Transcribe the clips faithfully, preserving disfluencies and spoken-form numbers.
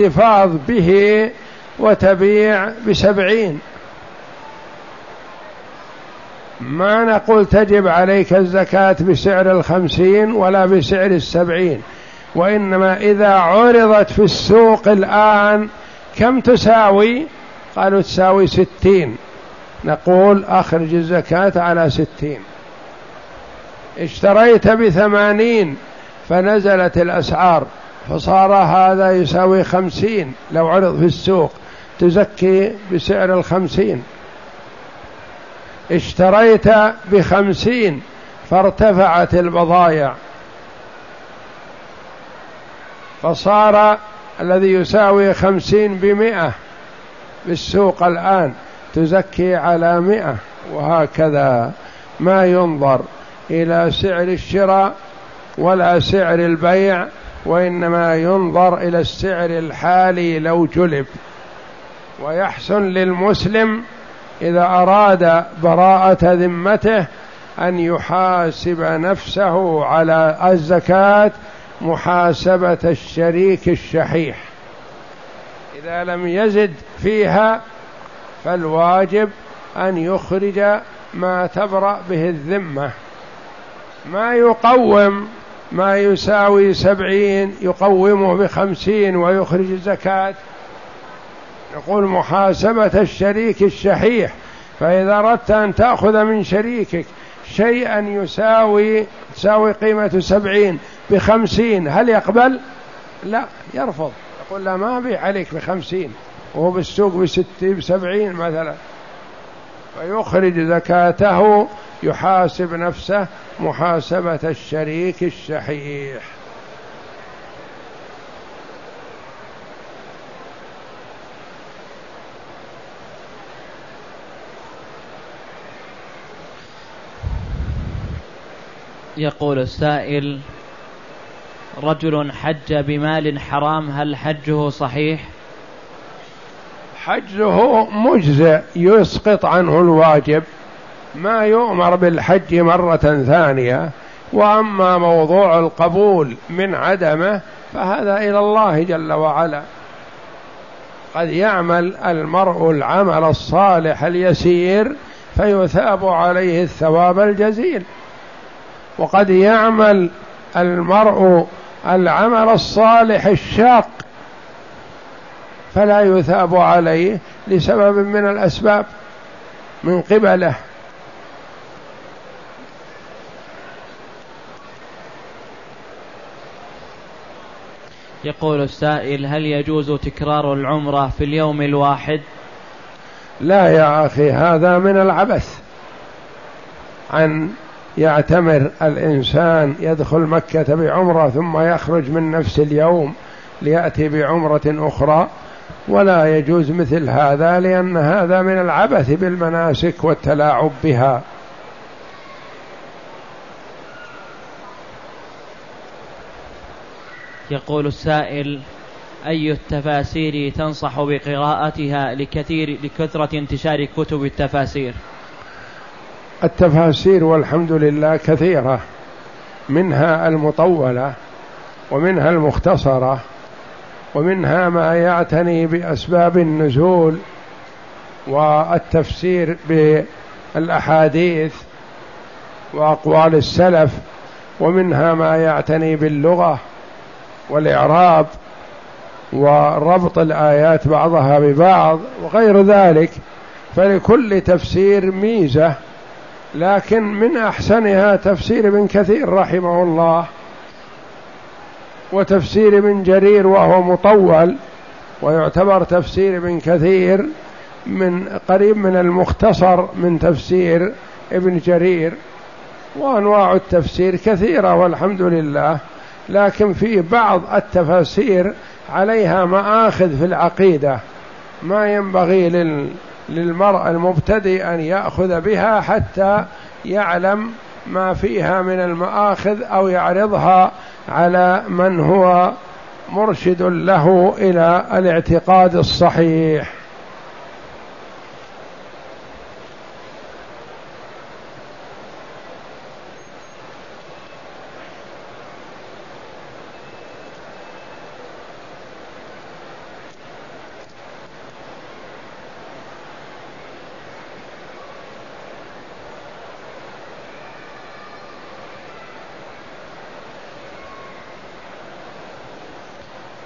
تفاض به وتبيع بسبعين. ما نقول تجب عليك الزكاة بسعر الخمسين ولا بسعر السبعين، وإنما إذا عرضت في السوق الآن كم تساوي؟ قالوا تساوي ستين، نقول أخرج الزكاة على ستين. اشتريت بثمانين فنزلت الأسعار فصار هذا يساوي خمسين، لو عرض في السوق تزكي بسعر الخمسين. اشتريت بخمسين فارتفعت البضائع فصار الذي يساوي خمسين بمئة بالسوق الآن تزكي على مئة، وهكذا. ما ينظر إلى سعر الشراء ولا سعر البيع، وإنما ينظر إلى السعر الحالي لو جلب. ويحسن للمسلم إذا أراد براءة ذمته أن يحاسب نفسه على الزكاة محاسبة الشريك الشحيح، إذا لم يزد فيها فالواجب أن يخرج ما تبرأ به الذمة. ما يقوم ما يساوي سبعين يقومه بخمسين ويخرج الزكاة، نقول محاسبة الشريك الشحيح. فإذا أردت أن تأخذ من شريكك شيئا يساوي تساوي قيمة سبعين بخمسين، هل يقبل؟ لا، يرفض، يقول لا، ما أبيع عليك بخمسين وهو بالسوق بستين بسبعين مثلا، فيخرج زكاته، يحاسب نفسه محاسبة الشريك الشحيح. يقول السائل: رجل حج بمال حرام، هل حجه صحيح؟ حجه مجزئ، يسقط عنه الواجب، ما يؤمر بالحج مرة ثانية. وأما موضوع القبول من عدمه فهذا إلى الله جل وعلا. قد يعمل المرء العمل الصالح اليسير فيثاب عليه الثواب الجزيل، وقد يعمل المرء العمل الصالح الشاق فلا يثاب عليه لسبب من الأسباب من قبله. يقول السائل: هل يجوز تكرار العمرة في اليوم الواحد؟ لا يا أخي، هذا من العبث أن يعتمر الإنسان يدخل مكة بعمرة ثم يخرج من نفس اليوم ليأتي بعمرة أخرى، ولا يجوز مثل هذا، لأن هذا من العبث بالمناسك والتلاعب بها. يقول السائل: أي التفاسير تنصح بقراءتها لكثير لكثرة انتشار كتب التفاسير؟ التفاسير والحمد لله كثيرة، منها المطولة ومنها المختصرة ومنها ما يعتني بأسباب النزول والتفسير بالأحاديث وأقوال السلف، ومنها ما يعتني باللغة والإعراب وربط الآيات بعضها ببعض وغير ذلك. فلكل تفسير ميزة، لكن من أحسنها تفسير ابن كثير رحمه الله، وتفسير ابن جرير وهو مطول، ويعتبر تفسير ابن كثير من قريب من المختصر من تفسير ابن جرير. وأنواع التفسير كثيرة والحمد لله، لكن في بعض التفاسير عليها مآخذ في العقيدة ما ينبغي لل للمرء المبتدئ أن يأخذ بها حتى يعلم ما فيها من المآخذ أو يعرضها على من هو مرشد له إلى الاعتقاد الصحيح.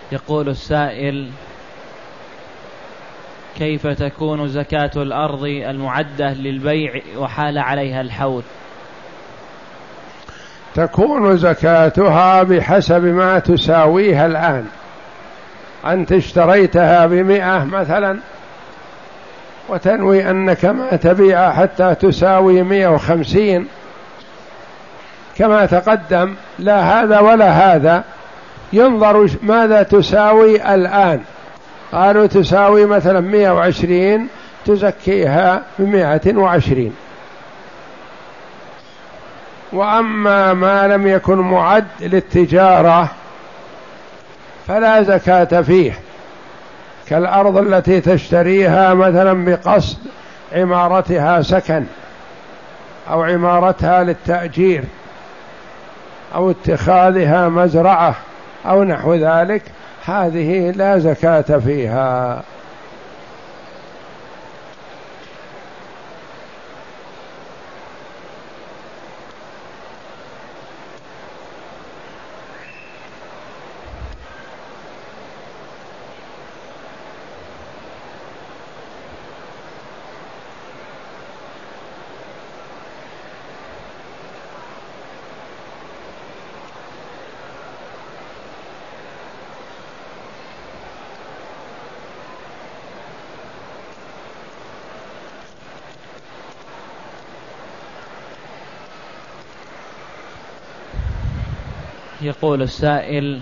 يقول السائل: كيف تكون زكاة الأرض المعدة للبيع وحال عليها الحول؟ تكون زكاتها بحسب ما تساويها الآن. أنت اشتريتها بمئة مثلا وتنوي أنك ما تبيع حتى تساوي مئة وخمسين كما تقدم، لا هذا ولا هذا، ينظر ماذا تساوي الآن. قالوا تساوي مثلا مئة وعشرين، تزكيها بمئة وعشرين. وأما ما لم يكن معد للتجارة فلا زكاة فيه، كالأرض التي تشتريها مثلا بقصد عمارتها سكن أو عمارتها للتأجير أو اتخاذها مزرعة أو نحو ذلك، هذه لا زكاة فيها. يقول السائل: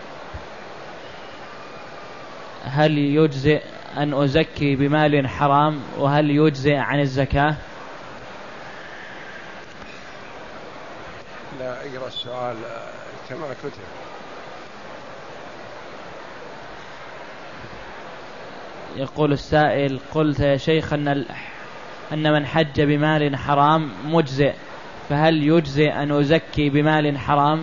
هل يجزئ أن أزكي بمال حرام، وهل يجزئ عن الزكاة؟ لا، اقرأ السؤال كما كتب. يقول السائل: قلت يا شيخ أن أن من حج بمال حرام مجزئ، فهل يجزئ أن أزكي بمال حرام؟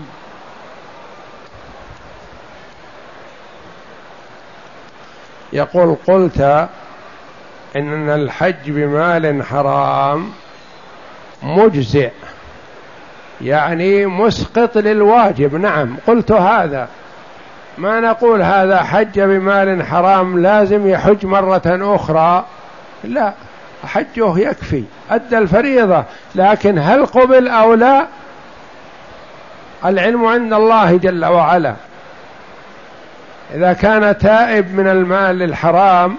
يقول: قلت إن الحج بمال حرام مجزئ، يعني مسقط للواجب. نعم، قلت هذا، ما نقول هذا حج بمال حرام لازم يحج مرة أخرى، لا، حجه يكفي، أدى الفريضة. لكن هل قبل أو لا العلم عند الله جل وعلا. إذا كان تائب من المال الحرام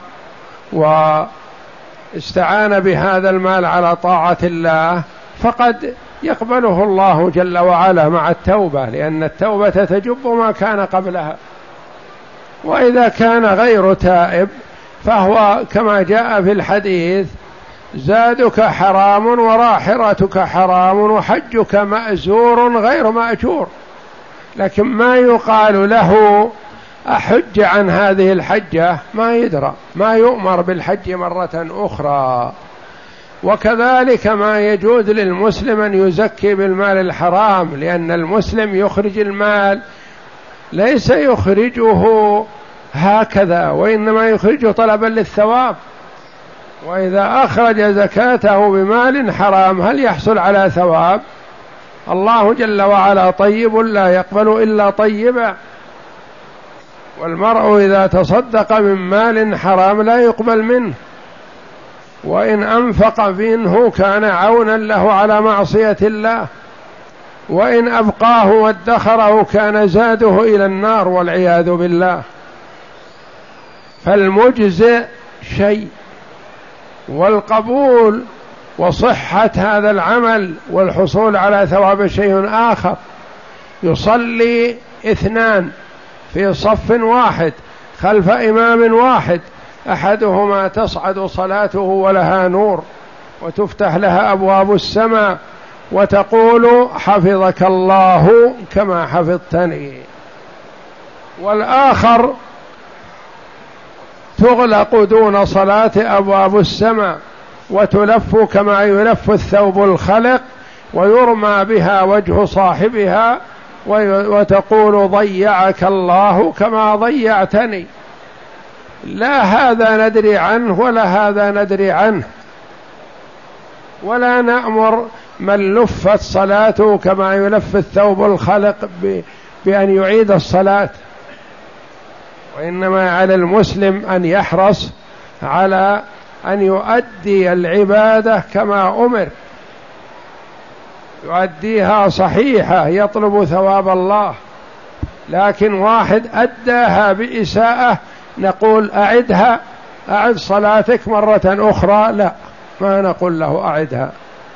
واستعان بهذا المال على طاعة الله فقد يقبله الله جل وعلا مع التوبة، لأن التوبة تجب ما كان قبلها. وإذا كان غير تائب فهو كما جاء في الحديث: زادك حرام وراحرتك حرام وحجك مأزور غير مأجور. لكن ما يقال له أحج عن هذه الحجة، ما يدرى، ما يؤمر بالحج مرة أخرى. وكذلك ما يجوز للمسلم أن يزكي بالمال الحرام، لأن المسلم يخرج المال ليس يخرجه هكذا، وإنما يخرجه طلبا للثواب. وإذا أخرج زكاته بمال حرام هل يحصل على ثواب؟ الله جل وعلا طيب لا يقبل إلا طيبا، والمرء إذا تصدق من مال حرام لا يقبل منه، وإن أنفق منه كان عونا له على معصية الله، وإن أبقاه وادخره كان زاده إلى النار والعياذ بالله. فالمجزئ شيء، والقبول وصحة هذا العمل والحصول على ثواب شيء آخر. يصلي اثنان في صف واحد خلف إمام واحد، أحدهما تصعد صلاته ولها نور وتفتح لها أبواب السماء وتقول: حفظك الله كما حفظتني، والآخر تغلق دون صلاة أبواب السماء وتلف كما يلف الثوب الخلق ويرمى بها وجه صاحبها وتقول: ضيعك الله كما ضيعتني. لا هذا ندري عنه ولا هذا ندري عنه، ولا نأمر من لفت صلاته كما يلف الثوب الخلق بأن يعيد الصلاة. وإنما على المسلم أن يحرص على أن يؤدي العبادة كما أمر، يؤديها صحيحة يطلب ثواب الله. لكن واحد أداها بإساءة نقول أعدها، أعد صلاتك مرة أخرى، لا، ما نقول له أعدها.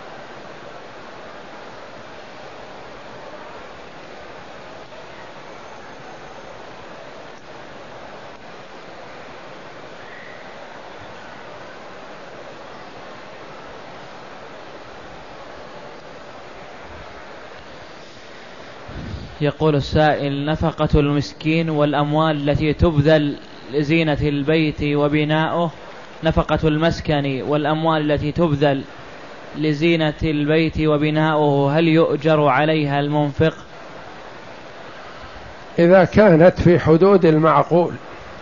يقول السائل: نفقة المسكين والأموال التي تبذل لزينة البيت وبناؤه، نفقة المسكن والأموال التي تبذل لزينة البيت وبناؤه، هل يؤجر عليها المنفق؟ إذا كانت في حدود المعقول،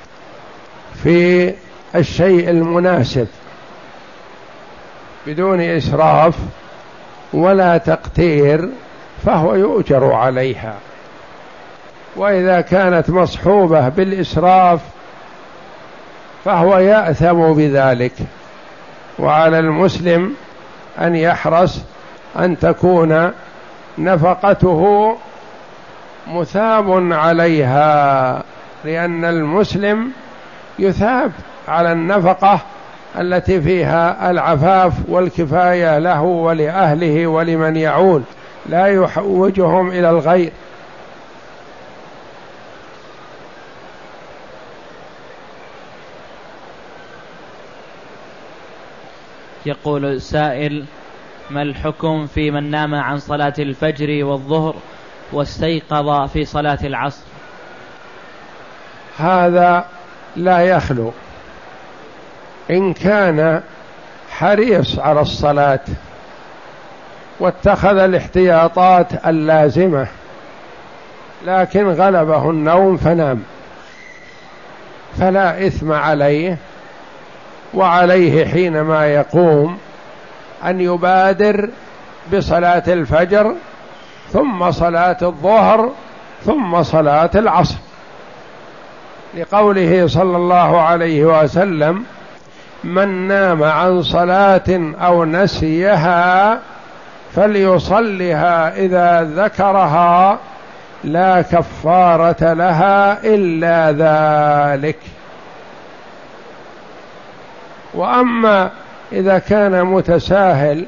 في الشيء المناسب بدون إسراف ولا تقتير، فهو يؤجر عليها. وإذا كانت مصحوبة بالإسراف فهو يأثم بذلك. وعلى المسلم أن يحرص أن تكون نفقته مثاب عليها، لأن المسلم يثاب على النفقة التي فيها العفاف والكفاية له ولأهله ولمن يعول، لا يحوجهم إلى الغير. يقول السائل: ما الحكم في من نام عن صلاة الفجر والظهر واستيقظ في صلاة العصر؟ هذا لا يخلو، إن كان حريص على الصلاة واتخذ الاحتياطات اللازمة لكن غلبه النوم فنام، فلا إثم عليه. وعليه حينما يقوم أن يبادر بصلاة الفجر ثم صلاة الظهر ثم صلاة العصر، لقوله صلى الله عليه وسلم: من نام عن صلاة أو نسيها فليصلها إذا ذكرها لا كفارة لها إلا ذلك. وأما إذا كان متساهل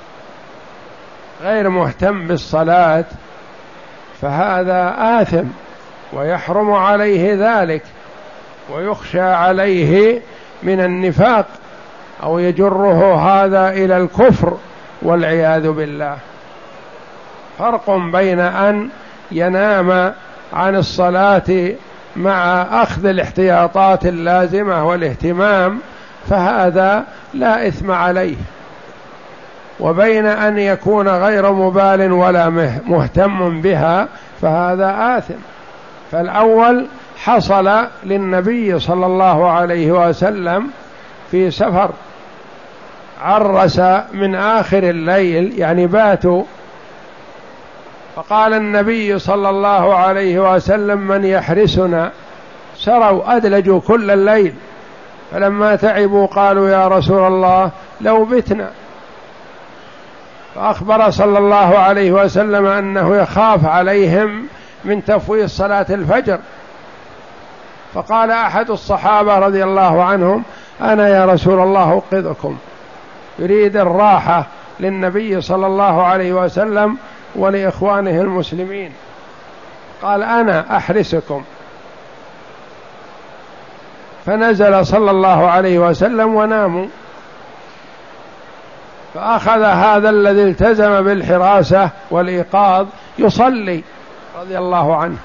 غير مهتم بالصلاة فهذا آثم ويحرم عليه ذلك، ويخشى عليه من النفاق أو يجره هذا إلى الكفر والعياذ بالله. فرق بين أن ينام عن الصلاة مع أخذ الاحتياطات اللازمة والاهتمام فهذا لا إثم عليه، وبين أن يكون غير مبال ولا مهتم بها فهذا آثم. فالأول حصل للنبي صلى الله عليه وسلم في سفر، عرس من آخر الليل يعني باتوا، فقال النبي صلى الله عليه وسلم: من يحرسنا؟ سروا أدلجوا كل الليل، فلما تعبوا قالوا: يا رسول الله لو بتنا. فأخبر صلى الله عليه وسلم أنه يخاف عليهم من تفويت صلاة الفجر. فقال أحد الصحابة رضي الله عنهم: أنا يا رسول الله أوقظكم، يريد الراحة للنبي صلى الله عليه وسلم ولإخوانه المسلمين. قال: أنا أحرسكم. فنزل صلى الله عليه وسلم وناموا، فأخذ هذا الذي التزم بالحراسة والإيقاظ يصلي رضي الله عنه،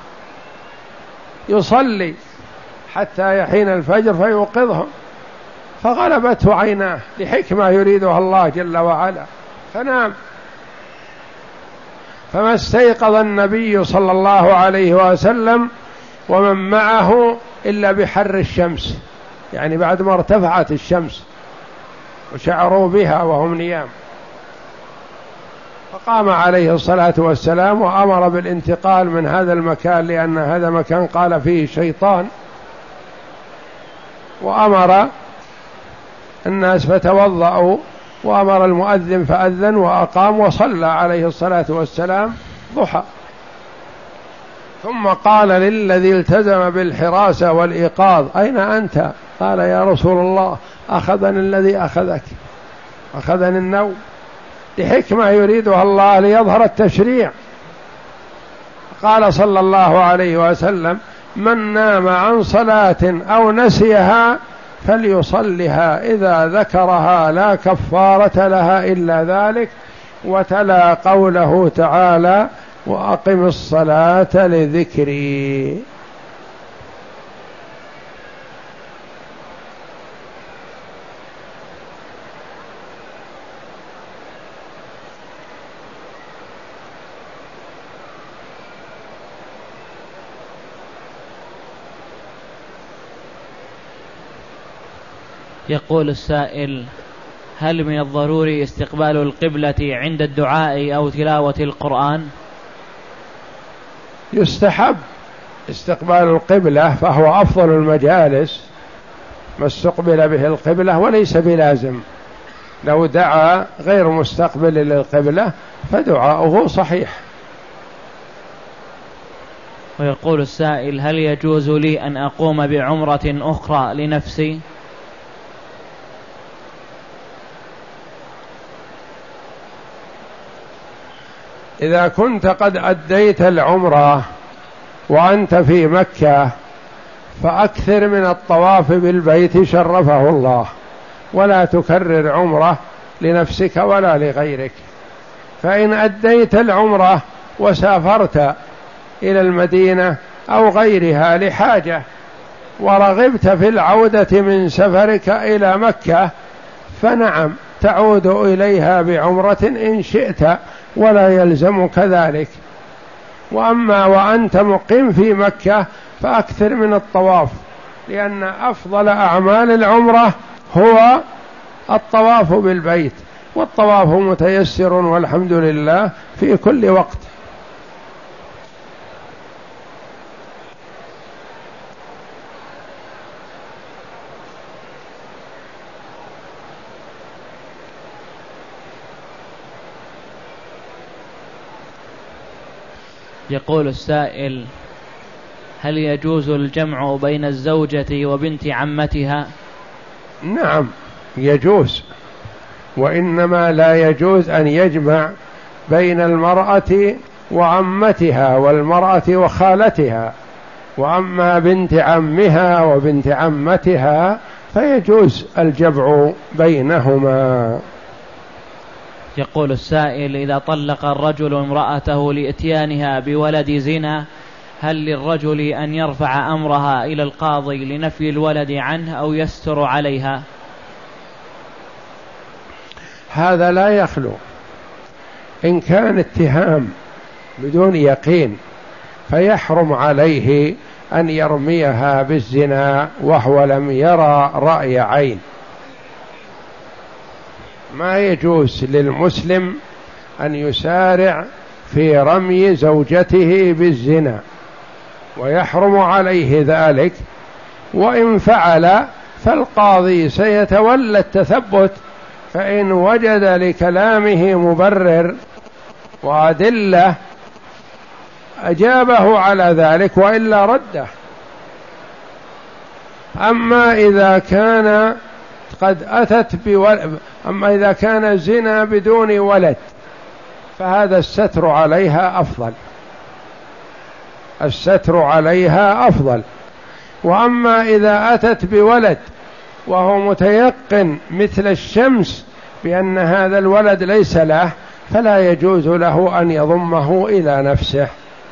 يصلي حتى يحين الفجر فيوقظهم، فغلبته عيناه لحكمة يريدها الله جل وعلا فنام. فما استيقظ النبي صلى الله عليه وسلم ومن معه إلا بحر الشمس، يعني بعد ما ارتفعت الشمس وشعروا بها وهم نيام. فقام عليه الصلاة والسلام وأمر بالانتقال من هذا المكان، لأن هذا مكان قال فيه شيطان، وأمر الناس فتوضأوا، وأمر المؤذن فأذن وأقام وصلى عليه الصلاة والسلام ضحى. ثم قال للذي التزم بالحراسة والإيقاظ: أين أنت؟ قال: يا رسول الله، أخذني الذي أخذك، أخذني النوم، لحكمة يريدها الله ليظهر التشريع. قال صلى الله عليه وسلم: من نام عن صلاة أو نسيها فليصلها إذا ذكرها لا كفارة لها إلا ذلك. وتلا قوله تعالى: وأقم الصلاة لذكري. يقول السائل: هل من الضروري استقبال القبلة عند الدعاء أو تلاوة القرآن؟ يستحب استقبال القبلة، فهو أفضل المجالس ما استقبل به القبلة، وليس بلازم. لو دعا غير مستقبل للقبلة فدعاؤه صحيح. ويقول السائل: هل يجوز لي أن أقوم بعمرة أخرى لنفسي؟ إذا كنت قد أديت العمرة وأنت في مكة فأكثر من الطواف بالبيت شرفه الله، ولا تكرر عمرة لنفسك ولا لغيرك. فإن أديت العمرة وسافرت إلى المدينة أو غيرها لحاجة ورغبت في العودة من سفرك إلى مكة، فنعم تعود إليها بعمرة إن شئت، ولا يلزمك ذلك. وأما وأنت مقيم في مكة فأكثر من الطواف، لأن أفضل أعمال العمرة هو الطواف بالبيت، والطواف متيسر والحمد لله في كل وقت. يقول السائل: هل يجوز الجمع بين الزوجة وبنت عمتها؟ نعم يجوز، وإنما لا يجوز أن يجمع بين المرأة وعمتها والمرأة وخالتها. وأما بنت عمها وبنت عمتها فيجوز الجمع بينهما. يقول السائل: إذا طلق الرجل امرأته لإتيانها بولد زنا، هل للرجل أن يرفع أمرها إلى القاضي لنفي الولد عنه أو يستر عليها؟ هذا لا يخلو. إن كان اتهام بدون يقين فيحرم عليه أن يرميها بالزنا وهو لم يرى رأي عين. ما يجوز للمسلم أن يسارع في رمي زوجته بالزنا، ويحرم عليه ذلك. وإن فعل فالقاضي سيتولى التثبت، فإن وجد لكلامه مبرر وأدلة أجابه على ذلك، وإلا رده. أما إذا كان قد أتت بولد أما إذا كان زنا بدون ولد فهذا الستر عليها أفضل، الستر عليها أفضل. وأما إذا أتت بولد وهو متيقن مثل الشمس بأن هذا الولد ليس له، فلا يجوز له أن يضمه إلى نفسه.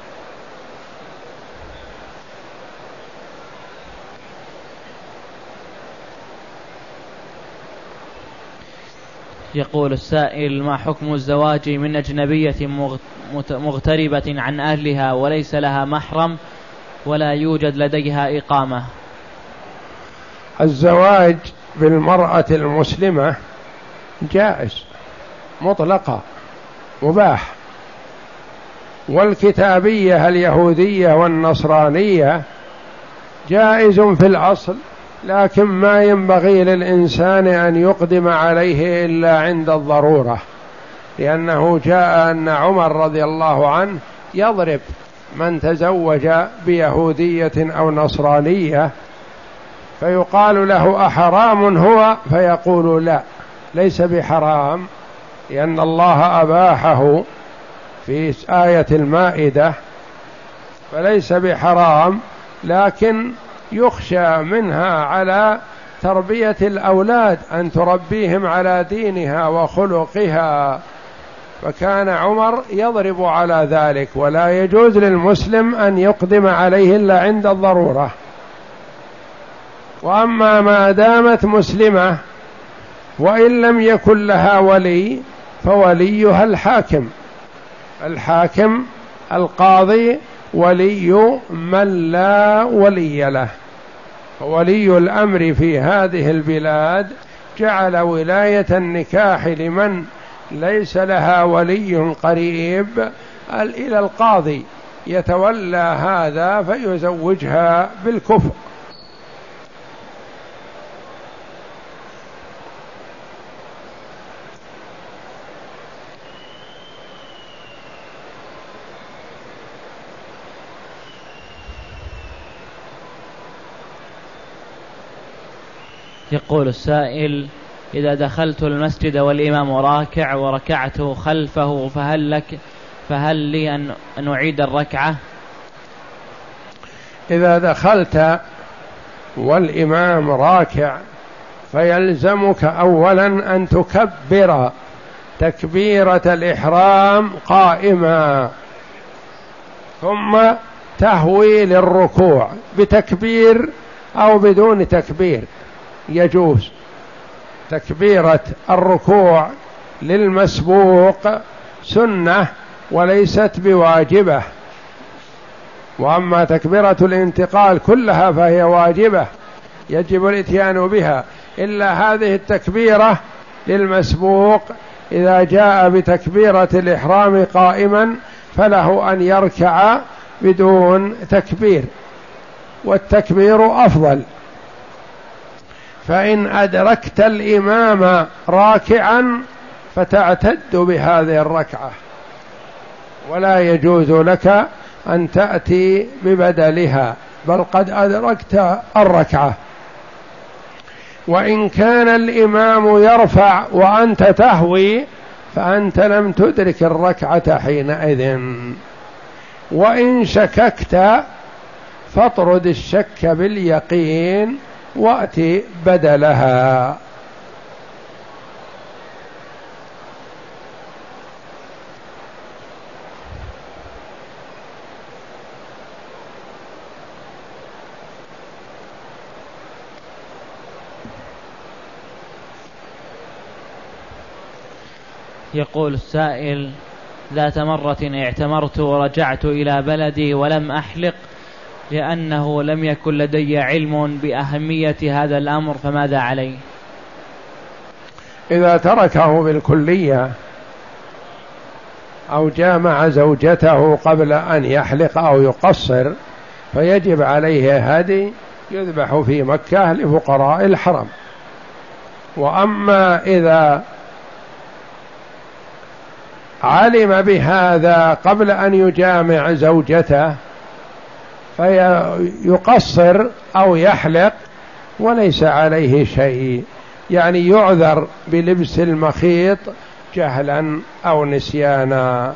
يقول السائل: ما حكم الزواج من أجنبية مغتربة عن أهلها وليس لها محرم ولا يوجد لديها إقامة؟ الزواج بالمرأة المسلمة جائز مطلقة مباح، والكتابية اليهودية والنصرانية جائز في الأصل لكن ما ينبغي للإنسان أن يقدم عليه إلا عند الضرورة، لأنه جاء أن عمر رضي الله عنه يضرب من تزوج بيهودية أو نصرانية، فيقال له أحرام هو؟ فيقول لا، ليس بحرام، لأن الله أباحه في آية المائدة، فليس بحرام، لكن يخشى منها على تربية الأولاد، أن تربيهم على دينها وخلقها، فكان عمر يضرب على ذلك، ولا يجوز للمسلم أن يقدم عليه إلا عند الضرورة. وأما ما دامت مسلمة وإن لم يكن لها ولي فوليها الحاكم، الحاكم القاضي ولي من لا ولي له، ولي الأمر في هذه البلاد جعل ولاية النكاح لمن ليس لها ولي قريب إلى القاضي يتولى هذا فيزوجها بالكفء. يقول السائل: إذا دخلت المسجد والإمام راكع وركعت خلفه فهل لك فهل لي أن نعيد الركعة؟ إذا دخلت والإمام راكع فيلزمك أولا أن تكبر تكبيرة الإحرام قائما، ثم تهوي للركوع بتكبير أو بدون تكبير يجوز. تكبيرة الركوع للمسبوق سنة وليست بواجبة، وأما تكبيرة الانتقال كلها فهي واجبة يجب الاتيان بها، إلا هذه التكبيرة للمسبوق إذا جاء بتكبيرة الإحرام قائما فله أن يركع بدون تكبير، والتكبير أفضل. فإن أدركت الإمام راكعا فتعتد بهذه الركعة، ولا يجوز لك أن تأتي ببدلها، بل قد أدركت الركعة. وإن كان الإمام يرفع وأنت تهوي فأنت لم تدرك الركعة حينئذ. وإن شككت فاطرد الشك باليقين وأتي بدلها. يقول السائل: ذات مرة اعتمرت ورجعت إلى بلدي ولم أحلق لأنه لم يكن لدي علم بأهمية هذا الأمر، فماذا علي؟ إذا تركه بالكلية أو جامع زوجته قبل أن يحلق أو يقصر فيجب عليه هدي يذبح في مكة لفقراء الحرم. وأما إذا علم بهذا قبل أن يجامع زوجته فيقصر أو يحلق وليس عليه شيء، يعني يعذر بلبس المخيط جهلا أو نسيانا.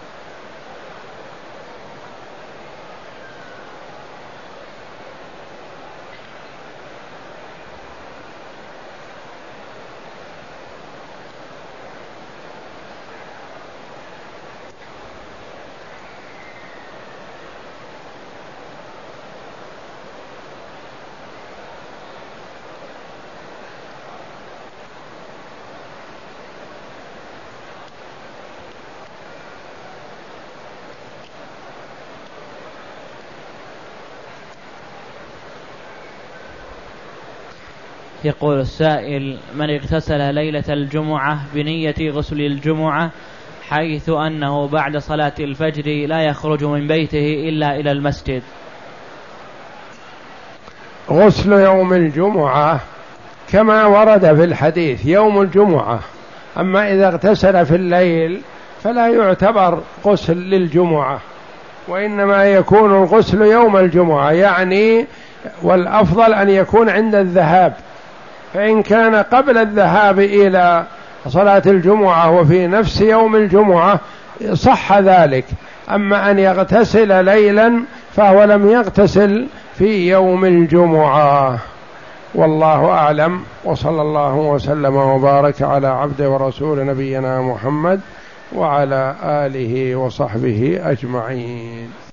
يقول السائل: من اغتسل ليلة الجمعة بنية غسل الجمعة حيث أنه بعد صلاة الفجر لا يخرج من بيته إلا إلى المسجد؟ غسل يوم الجمعة كما ورد في الحديث يوم الجمعة، أما إذا اغتسل في الليل فلا يعتبر غسل للجمعة، وإنما يكون الغسل يوم الجمعة، يعني والأفضل أن يكون عند الذهاب، فإن كان قبل الذهاب إلى صلاة الجمعة وفي نفس يوم الجمعة صح ذلك، أما أن يغتسل ليلا فهو لم يغتسل في يوم الجمعة. والله أعلم، وصلى الله وسلم وبارك على عبد ورسول نبينا محمد وعلى آله وصحبه أجمعين.